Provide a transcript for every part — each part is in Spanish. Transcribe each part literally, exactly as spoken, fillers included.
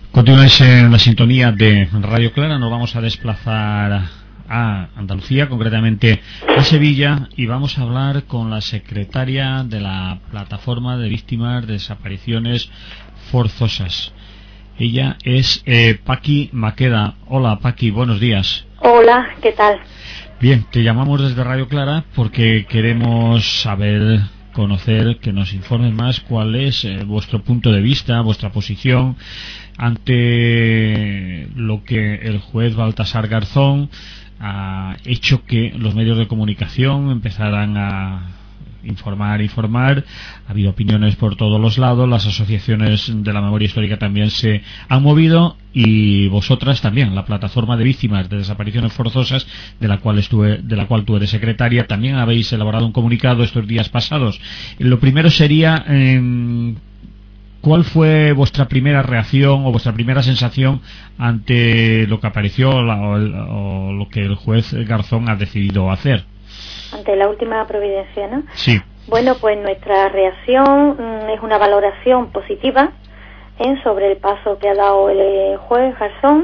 Continuáis en la sintonía de Radio Clara. Nos vamos a desplazar a Andalucía, concretamente a Sevilla, y vamos a hablar con la secretaria de la Plataforma de Víctimas de Desapariciones Forzosas. Ella es eh, Paqui Maqueda. Hola, Paqui, buenos días. Hola, ¿qué tal? Bien, te llamamos desde Radio Clara porque queremos saber, conocer, que nos informen más cuál es eh, vuestro punto de vista, vuestra posición ante lo que el juez Baltasar Garzón ha hecho que los medios de comunicación empezaran a informar, informar. Ha habido opiniones por todos los lados, las asociaciones de la memoria histórica también se han movido, y vosotras también, la Plataforma de Víctimas de Desapariciones Forzosas, de la cual estuve, de la cual tú eres secretaria, también habéis elaborado un comunicado estos días pasados. Lo primero sería eh, ¿cuál fue vuestra primera reacción o vuestra primera sensación ante lo que apareció o, la, o, el, o lo que el juez Garzón ha decidido hacer? Ante la última providencia, ¿no? Sí. Bueno, pues nuestra reacción mmm, es una valoración positiva ¿eh? sobre el paso que ha dado el juez Garzón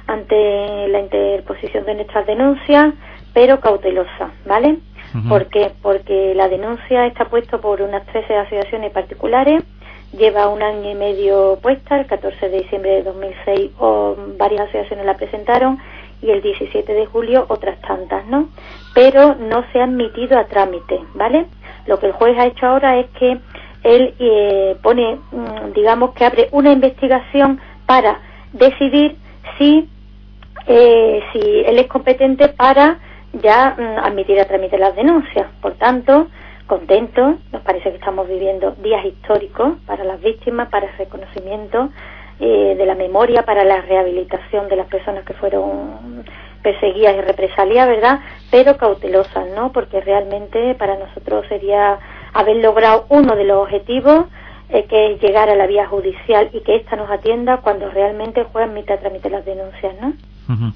ante la interposición de nuestras denuncias, pero cautelosa, ¿vale? Uh-huh. ¿Por qué? Porque la denuncia está puesta por unas trece asociaciones particulares. Lleva un año y medio puesta. El catorce de diciembre de dos mil seis oh, varias asociaciones la presentaron, y el diecisiete de julio otras tantas, ¿no? Pero no se ha admitido a trámite, ¿vale? Lo que el juez ha hecho ahora es que él eh, pone, digamos que abre una investigación para decidir si, eh, si él es competente para ya mm, admitir a trámite las denuncias. Por tanto, contentos, nos parece que estamos viviendo días históricos para las víctimas, para el reconocimiento eh, de la memoria, para la rehabilitación de las personas que fueron perseguidas y represaliadas, ¿verdad? Pero cautelosas, ¿no? Porque realmente para nosotros sería haber logrado uno de los objetivos, eh, que es llegar a la vía judicial y que ésta nos atienda cuando realmente el juez admite a trámite las denuncias, ¿no? Uh-huh.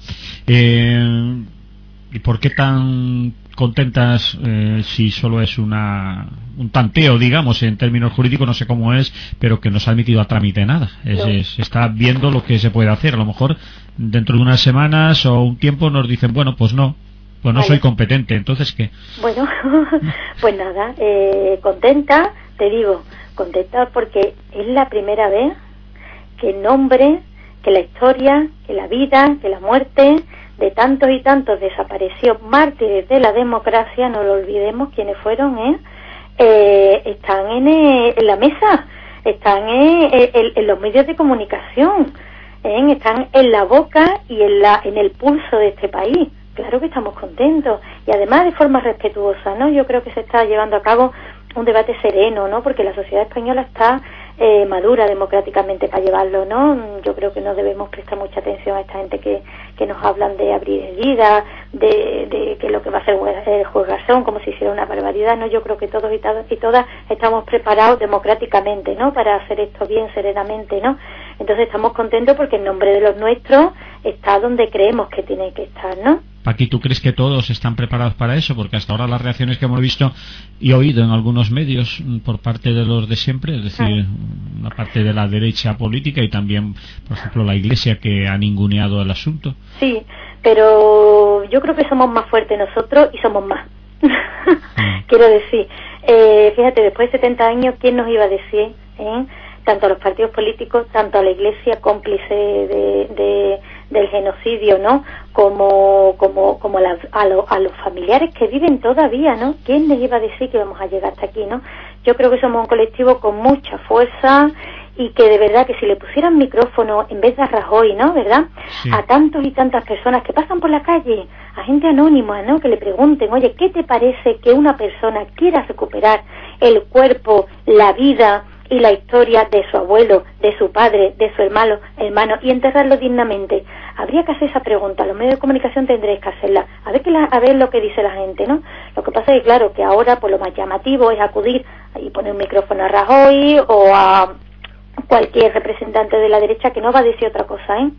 Eh... ¿Y por qué tan contentas eh, si solo es una un tanteo, digamos, en términos jurídicos, no sé cómo es, pero que no se ha admitido a trámite nada? Es, no. es, está viendo lo que se puede hacer. A lo mejor dentro de unas semanas o un tiempo nos dicen, bueno, pues no, pues no vale. soy competente. Entonces, ¿qué? Bueno, pues nada, eh, contenta, te digo, contenta porque es la primera vez que el nombre, que la historia, que la vida, que la muerte de tantos y tantos desaparecidos mártires de la democracia, no lo olvidemos quiénes fueron, ¿eh? Eh, están en, eh, en la mesa, están eh, en, en los medios de comunicación, ¿eh? Están en la boca y en, la, en el pulso de este país. Claro que estamos contentos, y además de forma respetuosa, ¿no? Yo creo que se está llevando a cabo un debate sereno, ¿no? Porque la sociedad española está eh, madura democráticamente para llevarlo, ¿no? Yo creo que no debemos prestar mucha atención a esta gente que, que nos hablan de abrir heridas, de, de que lo que va a hacer el juez Garzón, como si hiciera una barbaridad, ¿no? Yo creo que todos y, todas, y todas estamos preparados democráticamente, ¿no? Para hacer esto bien, serenamente, ¿no? Entonces estamos contentos porque el nombre de los nuestros está donde creemos que tiene que estar, ¿no? Paqui, ¿tú crees que todos están preparados para eso? Porque hasta ahora las reacciones que hemos visto y oído en algunos medios por parte de los de siempre, es decir, ah. una parte de la derecha política y también, por ejemplo, la Iglesia, que ha ninguneado el asunto. Sí, pero yo creo que somos más fuertes nosotros y somos más. Ah. Quiero decir, eh, fíjate, después de setenta años, ¿quién nos iba a decir, eh? tanto a los partidos políticos, tanto a la Iglesia, cómplice de, de, del genocidio, ¿no? Como como como la, a, lo, a los familiares que viven todavía, ¿no? ¿Quién les iba a decir que íbamos a llegar hasta aquí, ¿no? Yo creo que somos un colectivo con mucha fuerza, y que de verdad que si le pusieran micrófono en vez de a Rajoy, ¿no? ¿Verdad? Sí. A tantos y tantas personas que pasan por la calle, a gente anónima, ¿no? Que le pregunten, oye, ¿qué te parece que una persona quiera recuperar el cuerpo, la vida y la historia de su abuelo, de su padre, de su hermano, hermano, y enterrarlo dignamente? Habría que hacer esa pregunta, los medios de comunicación tendréis que hacerla, a ver, que la, a ver lo que dice la gente, ¿no? Lo que pasa es que, claro, que ahora pues lo más llamativo es acudir y poner un micrófono a Rajoy o a cualquier representante de la derecha, que no va a decir otra cosa, ¿eh?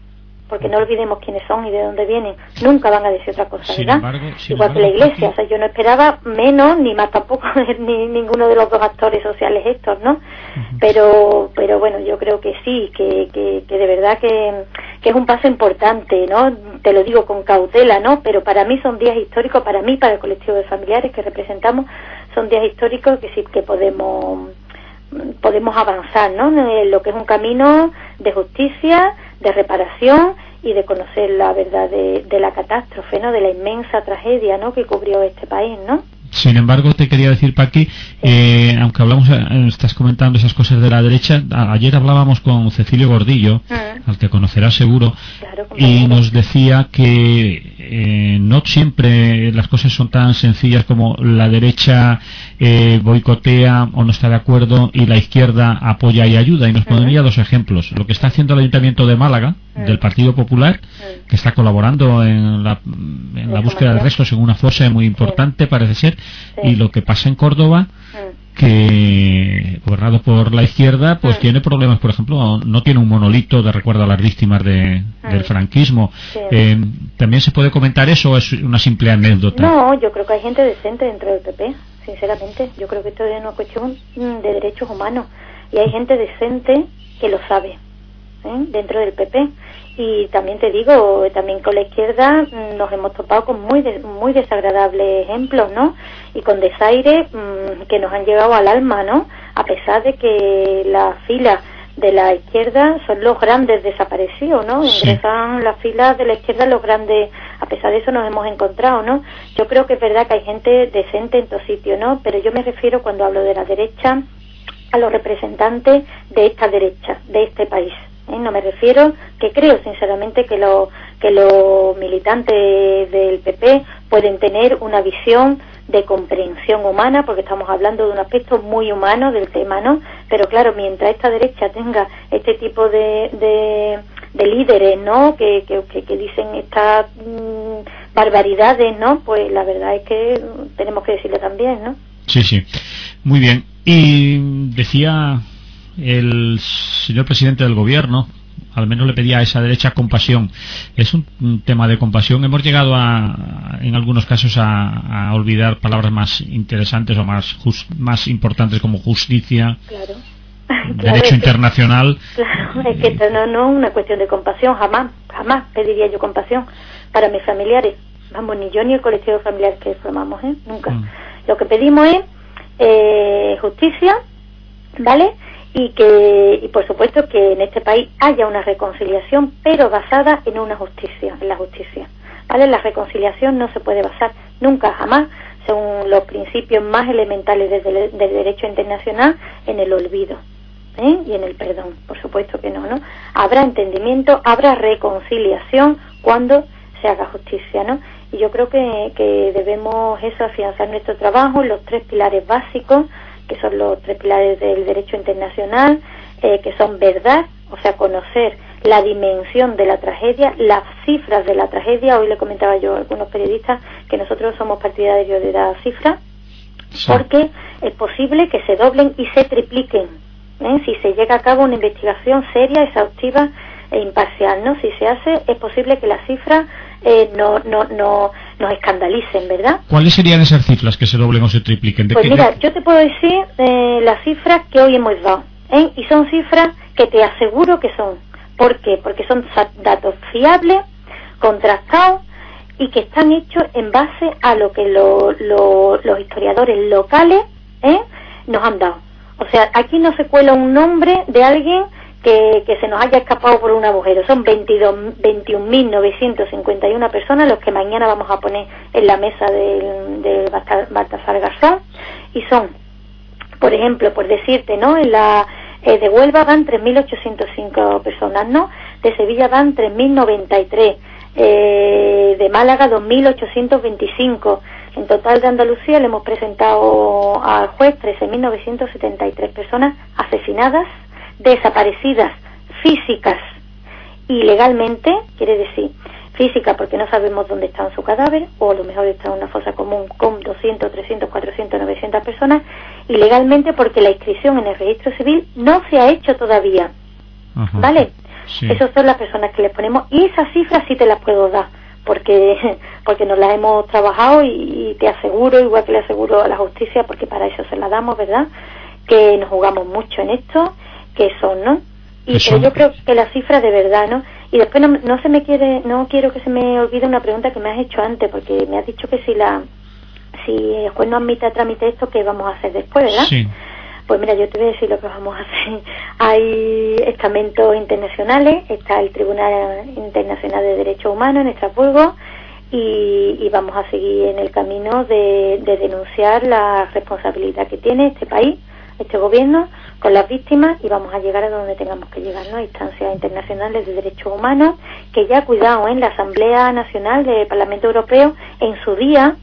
porque no olvidemos quiénes son y de dónde vienen, nunca van a decir otra cosa, sin ¿verdad? Embargo, sin Igual embargo, que la Iglesia, o sea, yo no esperaba menos, ni más tampoco, ni ninguno de los dos actores sociales estos, ¿no? Uh-huh. Pero pero bueno, yo creo que sí, que, que, que de verdad que, que es un paso importante, ¿no? Te lo digo con cautela, ¿no? Pero para mí son días históricos, para mí, para el colectivo de familiares que representamos, son días históricos que sí que podemos podemos avanzar, ¿no? En lo que es un camino de justicia, de reparación y de conocer la verdad de, de la catástrofe, ¿no? De la inmensa tragedia, ¿no? Que cubrió este país, ¿no? Sin embargo, te quería decir, Paqui, eh, aunque hablamos, eh, estás comentando esas cosas de la derecha, a, ayer hablábamos con Cecilio Gordillo, mm. al que conocerás seguro, claro, y nos decía que eh, no siempre las cosas son tan sencillas como la derecha eh, boicotea o no está de acuerdo y la izquierda apoya y ayuda, y nos pondría mm. dos ejemplos. Lo que está haciendo el Ayuntamiento de Málaga, mm. del Partido Popular, mm. que está colaborando en la, en la búsqueda de restos en una fosa muy importante, sí. parece ser, sí. y lo que pasa en Córdoba, mm. que gobernado por la izquierda, pues mm. tiene problemas, por ejemplo, no tiene un monolito de recuerdo a las víctimas de, mm. del franquismo. Sí. Eh, ¿También se puede comentar eso o es una simple anécdota? No, yo creo que hay gente decente dentro del P P, sinceramente. Yo creo que esto es una cuestión de derechos humanos y hay gente decente que lo sabe, ¿eh? Dentro del P P. Y también te digo, también con la izquierda nos hemos topado con muy de, muy desagradables ejemplos, ¿no? Y con desaires mmm, que nos han llegado al alma, ¿no? A pesar de que las filas de la izquierda son los grandes desaparecidos, ¿no? Sí. Ingresan las filas de la izquierda los grandes, a pesar de eso nos hemos encontrado, ¿no? Yo creo que es verdad que hay gente decente en todo sitio, ¿no? Pero yo me refiero, cuando hablo de la derecha, a los representantes de esta derecha, de este país. ¿Eh? No me refiero, que creo sinceramente que los que los militantes del P P pueden tener una visión de comprensión humana, porque estamos hablando de un aspecto muy humano del tema, ¿no? Pero claro, mientras esta derecha tenga este tipo de de, de líderes, ¿no? Que, que, que, que dicen estas mmm, barbaridades, ¿no? Pues la verdad es que tenemos que decirlo también, ¿no? Sí, sí. Muy bien. Y decía el señor presidente del gobierno, al menos le pedía a esa derecha compasión. Es un, un tema de compasión. Hemos llegado a, en algunos casos a, a olvidar palabras más interesantes o más just, más importantes como justicia, claro. derecho claro, es internacional. Que, claro, es que esto no, no es una cuestión de compasión, jamás, jamás pediría yo compasión para mis familiares. Vamos, ni yo ni el colectivo familiar que formamos, ¿eh? Nunca. Mm. Lo que pedimos es eh, justicia, ¿vale? Y que, y por supuesto que en este país haya una reconciliación, pero basada en una justicia, en la justicia, ¿vale? La reconciliación no se puede basar nunca, jamás, según los principios más elementales del, del derecho internacional, en el olvido, ¿eh? Y en el perdón, por supuesto que no, ¿no? Habrá entendimiento, habrá reconciliación cuando se haga justicia, ¿no? Y yo creo que, que debemos eso, afianzar nuestro trabajo, los tres pilares básicos, que son los tres pilares del derecho internacional, eh, que son verdad, o sea, conocer la dimensión de la tragedia, las cifras de la tragedia. Hoy le comentaba yo a algunos periodistas que nosotros somos partidarios de dar cifras, sí. porque es posible que se doblen y se tripliquen, ¿eh? Si se llega a cabo una investigación seria, exhaustiva e imparcial, ¿no? Si se hace, es posible que las cifras eh, no, no, no nos escandalicen, ¿verdad? ¿Cuáles serían esas cifras que se doblen o se tripliquen? ¿De pues qué? Mira, yo te puedo decir eh, las cifras que hoy hemos dado, ¿eh? Y son cifras que te aseguro que son. ¿Por qué? Porque son datos fiables, contrastados y que están hechos en base a lo que lo, lo, los historiadores locales ¿eh? nos han dado. O sea, aquí no se cuela un nombre de alguien que, que se nos haya escapado por un agujero. Son veintiún mil novecientos cincuenta y una personas los que mañana vamos a poner en la mesa del, del Baltasar Garzón, y son, por ejemplo, por decirte, ¿no? En la eh, de Huelva van tres mil ochocientos cinco personas, ¿no? De Sevilla van tres mil noventa y tres, eh, de Málaga dos mil ochocientos veinticinco. En total de Andalucía le hemos presentado al juez trece mil novecientos setenta y tres personas asesinadas, desaparecidas físicas y legalmente, quiere decir física porque no sabemos dónde está su cadáver, o a lo mejor está en una fosa común con doscientos, trescientos, cuatrocientos, novecientas personas, y legalmente porque la inscripción en el registro civil no se ha hecho todavía. Ajá. ¿Vale? Sí. Esas son las personas que les ponemos, y esas cifras sí te las puedo dar, porque porque nos las hemos trabajado, y, y te aseguro, igual que le aseguro a la justicia, porque para eso se la damos, ¿verdad?, que nos jugamos mucho en esto, que son, ¿no? Y pero yo creo que las cifras de verdad, ¿no? Y después no, no se me quiere, no quiero que se me olvide una pregunta que me has hecho antes, porque me has dicho que si la si el juez no admite a trámite esto, ¿qué vamos a hacer después, verdad? Sí. Pues mira, yo te voy a decir lo que vamos a hacer. Hay estamentos internacionales, está el Tribunal Internacional de Derechos Humanos en Estrasburgo, y, y vamos a seguir en el camino de, de denunciar la responsabilidad que tiene este país, este gobierno, con las víctimas, y vamos a llegar a donde tengamos que llegar, ¿no? A instancias internacionales de derechos humanos, que ya, cuidado, en ¿eh? la Asamblea Nacional del Parlamento Europeo en su día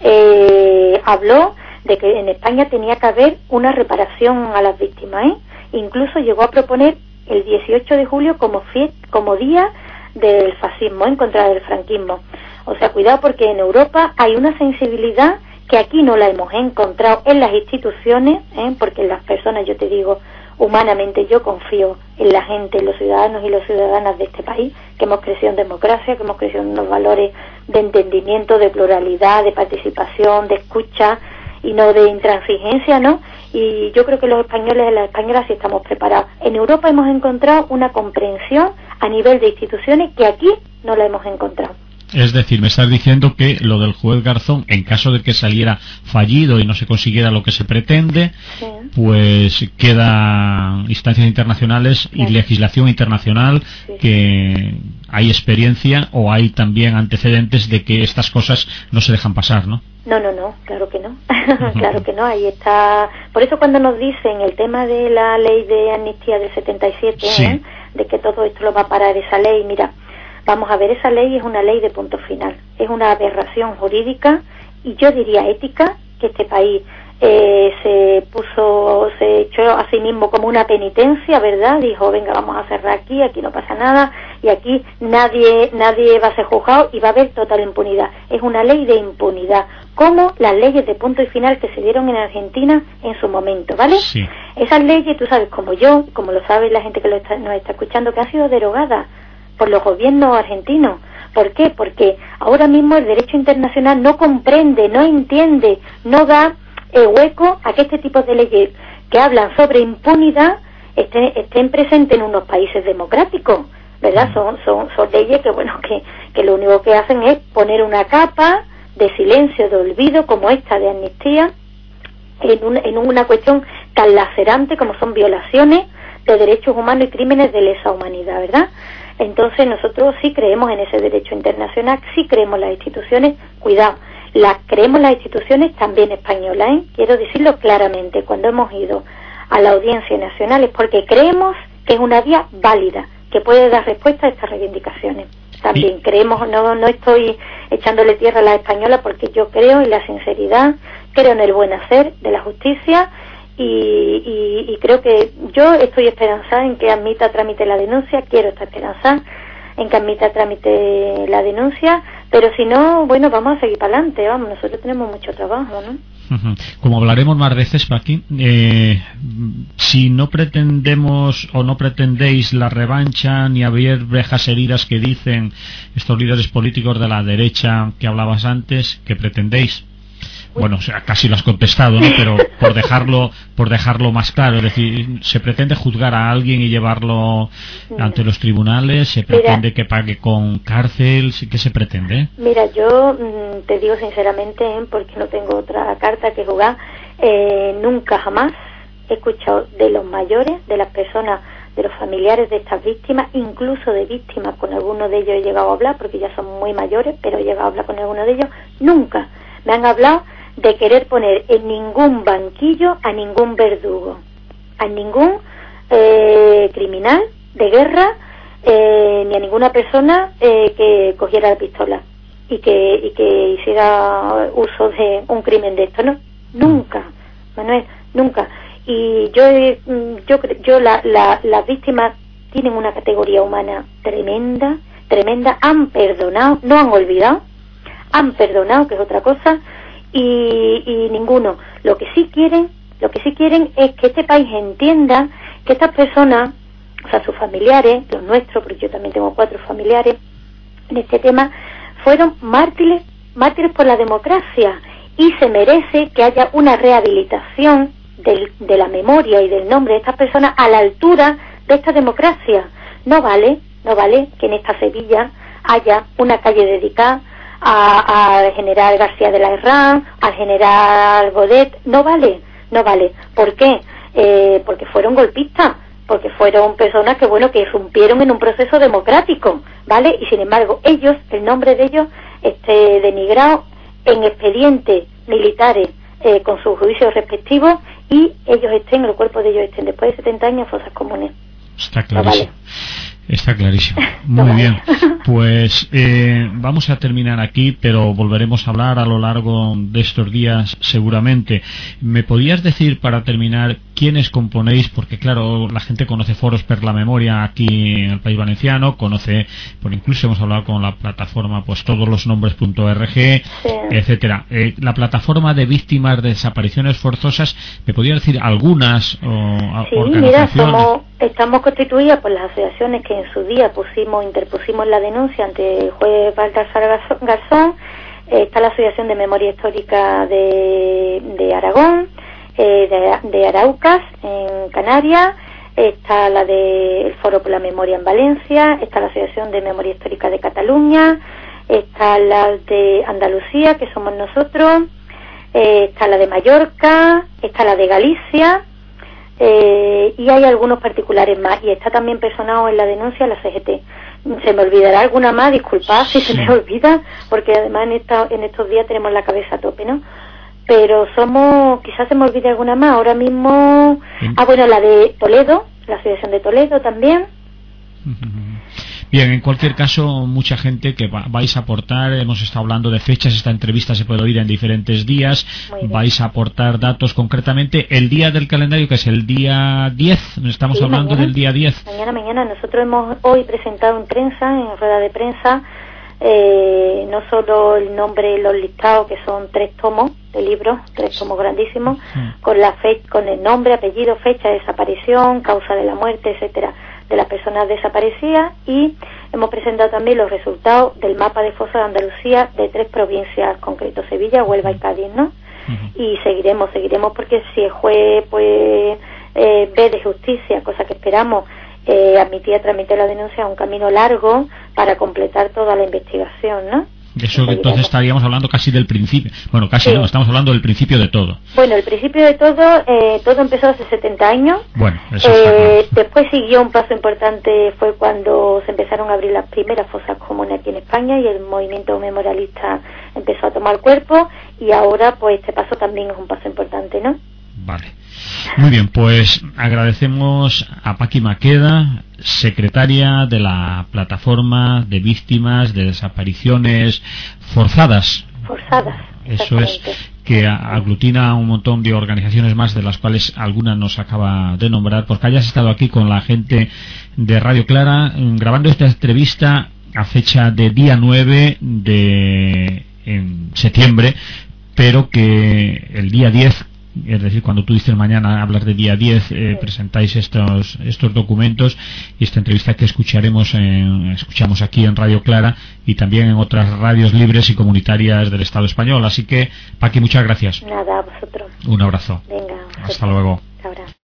eh, habló de que en España tenía que haber una reparación a las víctimas, ¿eh? Incluso llegó a proponer el dieciocho de julio como fie- como día del fascismo, en contra del franquismo. O sea, cuidado, porque en Europa hay una sensibilidad que aquí no la hemos encontrado en las instituciones, ¿eh? Porque las personas, yo te digo, humanamente yo confío en la gente, en los ciudadanos y las ciudadanas de este país, que hemos crecido en democracia, que hemos crecido en unos valores de entendimiento, de pluralidad, de participación, de escucha, y no de intransigencia, ¿no? Y yo creo que los españoles y las españolas sí estamos preparados. En Europa hemos encontrado una comprensión a nivel de instituciones que aquí no la hemos encontrado. Es decir, me estás diciendo que lo del juez Garzón, en caso de que saliera fallido y no se consiguiera lo que se pretende, sí, pues quedan instancias internacionales y sí, legislación internacional, sí, que hay experiencia o hay también antecedentes de que estas cosas no se dejan pasar, ¿no? No, no, no, claro que no, claro que no, ahí está. Por eso cuando nos dicen el tema de la ley de amnistía del setenta y siete, sí, ¿eh? De que todo esto lo va a parar esa ley, mira, vamos a ver, esa ley es una ley de punto final, es una aberración jurídica y yo diría ética, que este país eh, se puso, se echó a sí mismo como una penitencia, ¿verdad? Dijo, venga, vamos a cerrar aquí, aquí no pasa nada, y aquí nadie nadie va a ser juzgado y va a haber total impunidad. Es una ley de impunidad, como las leyes de punto y final que se dieron en Argentina en su momento, ¿vale? Sí. Esas leyes, tú sabes, como yo, como lo sabe la gente que lo está, nos está escuchando, que han sido derogadas por los gobiernos argentinos. ¿Por qué? Porque ahora mismo el derecho internacional no comprende, no entiende, no da eh, hueco a que este tipo de leyes que hablan sobre impunidad estén, estén presentes en unos países democráticos, ¿verdad? Son, son, son leyes que, bueno, que, que lo único que hacen es poner una capa de silencio, de olvido, como esta de amnistía, en, un, en una cuestión tan lacerante como son violaciones de derechos humanos y crímenes de lesa humanidad, ¿verdad? Entonces nosotros sí creemos en ese derecho internacional, sí creemos en las instituciones, cuidado, las creemos las instituciones también españolas, ¿eh? Quiero decirlo claramente, cuando hemos ido a la audiencia nacional es porque creemos que es una vía válida, que puede dar respuesta a estas reivindicaciones. También sí, creemos, no, no estoy echándole tierra a las españolas, porque yo creo en la sinceridad, creo en el buen hacer de la justicia, Y, y, y creo que yo estoy esperanzada en que admita trámite la denuncia, quiero estar esperanzada en que admita trámite la denuncia, pero si no, bueno, vamos a seguir para adelante, vamos, nosotros tenemos mucho trabajo, ¿no? Como hablaremos más veces, Paqui, eh, si no pretendemos o no pretendéis la revancha ni abrir brejas heridas que dicen estos líderes políticos de la derecha que hablabas antes, ¿qué pretendéis? Bueno, o sea, casi lo has contestado, ¿no? Pero por dejarlo por dejarlo más claro, es decir, ¿se pretende juzgar a alguien y llevarlo ante los tribunales? ¿Se pretende mira, que pague con cárcel? ¿Qué se pretende? Mira, yo mmm, te digo sinceramente, ¿eh? Porque no tengo otra carta que jugar, eh, nunca jamás he escuchado de los mayores, de las personas, de los familiares de estas víctimas, incluso de víctimas, con algunos de ellos he llegado a hablar, porque ya son muy mayores, pero he llegado a hablar con algunos de ellos, nunca me han hablado de querer poner en ningún banquillo a ningún verdugo, a ningún eh, criminal de guerra, eh, ni a ninguna persona eh, que cogiera la pistola y que y que hiciera uso de un crimen de esto, no, nunca, Manuel, nunca. Y yo yo yo la, la, las víctimas tienen una categoría humana tremenda, tremenda, han perdonado, no han olvidado, han perdonado, que es otra cosa. Y, y ninguno, lo que sí quieren, lo que sí quieren es que este país entienda que estas personas o sea, sus familiares, los nuestros, porque yo también tengo cuatro familiares en este tema, fueron mártires, mártires por la democracia, y se merece que haya una rehabilitación del, de la memoria y del nombre de estas personas a la altura de esta democracia. No vale, no vale que en esta Sevilla haya una calle dedicada a, al general García de la Herrán, al general Godet. No vale, no vale. ¿Por qué? Eh, porque fueron golpistas, porque fueron personas que, bueno, que irrumpieron en un proceso democrático, ¿vale? Y sin embargo, ellos, el nombre de ellos, esté denigrado en expedientes militares eh, con sus juicios respectivos, y ellos estén, el cuerpo de ellos estén después de setenta años en fosas comunes. Está clarísimo. No vale. Está clarísimo. Muy no bien. Vale. Pues eh, vamos a terminar aquí, pero volveremos a hablar a lo largo de estos días seguramente. ¿Me podías decir, para terminar, quiénes componéis? Porque claro, la gente conoce Foros per la Memoria aquí en el País Valenciano, conoce, por incluso hemos hablado con la plataforma pues todos los nombres punto org, sí. etcétera. Eh, la plataforma de víctimas de desapariciones forzosas, ¿me podías decir algunas o, sí, organizaciones? Mira, somos, estamos constituidas por las asociaciones que en su día pusimos, interpusimos la denuncia ante el juez Baltasar Garzón. Eh, está la Asociación de Memoria Histórica de, de Aragón, eh, de, de Araucas en Canarias, está la del Foro por la Memoria en Valencia, está la Asociación de Memoria Histórica de Cataluña, está la de Andalucía, que somos nosotros, eh, está la de Mallorca, está la de Galicia, eh, y hay algunos particulares más, y está también personado en la denuncia la C G T. Se me olvidará alguna más, disculpad si se me olvida, porque además en, esta, en estos días tenemos la cabeza a tope, ¿no? Pero somos, quizás se me olvide alguna más, ahora mismo, ah bueno, la de Toledo, la Asociación de Toledo también. Bien, en cualquier caso, mucha gente que va, vais a aportar, hemos estado hablando de fechas, esta entrevista se puede oír en diferentes días, vais a aportar datos concretamente, el día del calendario, que es el día diez, estamos sí, hablando mañana, del día diez. Mañana, mañana, nosotros hemos hoy presentado en prensa, en rueda de prensa, eh, no solo el nombre, los listados, que son tres tomos de libros, tres tomos grandísimos, sí. con la fe, con el nombre, apellido, fecha de desaparición, causa de la muerte, etcétera, de las personas desaparecidas, y hemos presentado también los resultados del mapa de fosas de Andalucía de tres provincias concretos, Sevilla, Huelva y Cádiz, ¿no? Uh-huh. Y seguiremos, seguiremos porque si el juez pues eh, ve de justicia, cosa que esperamos, eh, admitía tramitar la denuncia, un camino largo para completar toda la investigación, ¿no? De eso que entonces estaríamos hablando casi del principio. Bueno, casi sí. no, estamos hablando del principio de todo. Bueno, el principio de todo, eh, todo empezó hace setenta años. Bueno, eso eh, está claro. Después siguió un paso importante, fue cuando se empezaron a abrir las primeras fosas comunes aquí en España y el movimiento memorialista empezó a tomar cuerpo, y ahora pues este paso también es un paso importante, ¿no? Vale. Muy bien, pues agradecemos a Paqui Maqueda, secretaria de la plataforma de víctimas de desapariciones forzadas. Forzadas. Eso es, que aglutina a un montón de organizaciones más, de las cuales alguna nos acaba de nombrar, porque hayas estado aquí con la gente de Radio Clara grabando esta entrevista a fecha de día nueve de en septiembre, pero que el día diez, es decir, cuando tú dices mañana hablar de día diez, eh, sí. presentáis estos estos documentos y esta entrevista que escucharemos en, escuchamos aquí en Radio Clara y también en otras radios libres y comunitarias del Estado español. Así que, Paqui, muchas gracias. Nada, a vosotros. Un abrazo. Venga. Hasta luego. Ahora.